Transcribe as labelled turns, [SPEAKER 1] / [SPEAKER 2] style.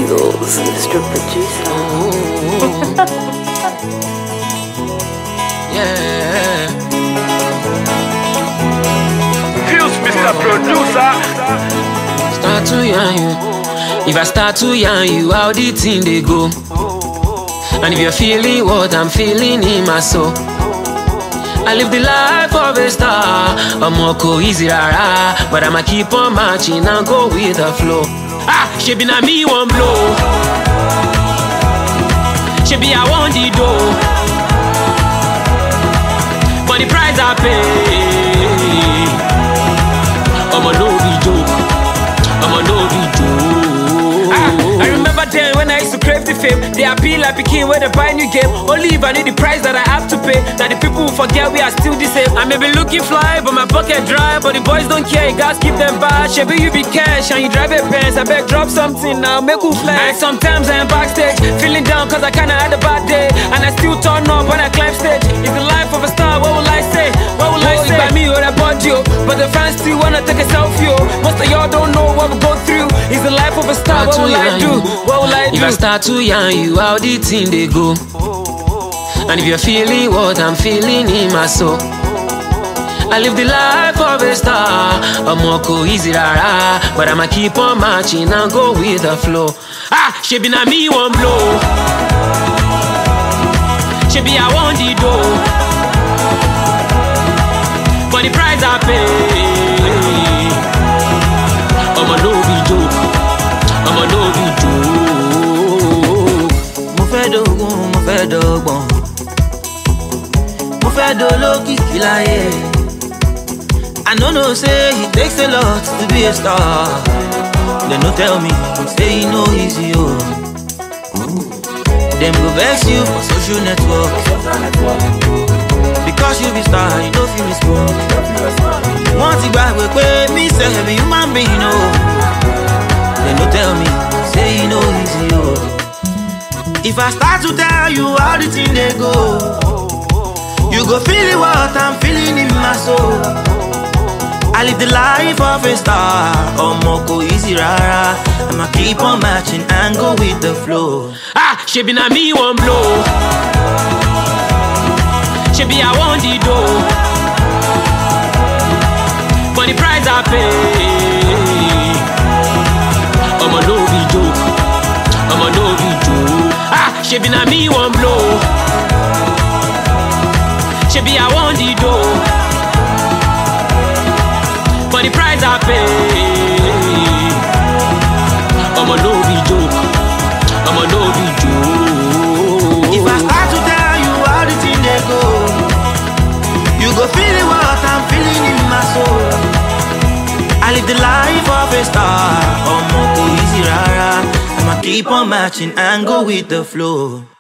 [SPEAKER 1] Jingles, Mr. Producer.
[SPEAKER 2] Yeah.
[SPEAKER 3] Feels Mr. Producer.
[SPEAKER 2] Start to yarn you. If I start to yarn you, how the thing they go? And if you're feeling what I'm feeling in my soul, I live the life of a star. I'm more easy rara, but I'ma keep on marching and go with the flow. She be na me one blow. She be I want the dough, but the price I pay, I'ma no be joke. I'ma no be joke. I remember then when I used to crave the fame. They appeal like Peking when they buy new game. Only if I need the price that I have to pay. Now the people who forget we are still the same. I may be looking fly, but my pocket dry. But the boys don't care, you guys keep them bad. Shabby you be cash and you drive a Benz. I beg drop something now, make you flex. And sometimes I am backstage, feeling down cause I kinda had a bad day. And I still turn up when I climb stage. It's the life of a star, what will I say? What will I say? By me or I bought you, but the fans still wanna take a selfie. Most of y'all don't know what we go through. It's the life of a star, what will I do? What will I do? If I start to yarn you, how the thing they go? And if you're feeling what I'm feeling in my soul, I live the life of a star. I'm more easy rara, but I'ma keep on marching and go with the flow. She be na me one blow. She be I want the dough, but the price I pay, I'ma no be joke. I'ma no be joke. Mo fẹ́ dọ́gbọ́n, mo fẹ́ dolókìkí láyé. I know say it takes a lot to be a star. They no tell me, say you know easy oh. Them go vex you for social network, because you be star, you don't feel respond. Want to buy with me, say heavy human being oh. They no tell me, say you know easy oh. If I start to tell you how the thing they go, you go feel what I'm feeling in my soul. I live the life of a star. Omoko easy rara. I'ma keep on matching and go with the flow. She be na me one blow. She be I want the dough, but the price I pay, I'ma no be joke. I'ma no be joke. She be na me one blow. She be I want the dough, but the price I pay, I'ma no be joke. I'ma no be joke. If I start to tell you how the thing they go, you go feel what I'm feeling in my soul. I live the life of a star. Omoko easy rara. I'ma keep on matching and go with the flow.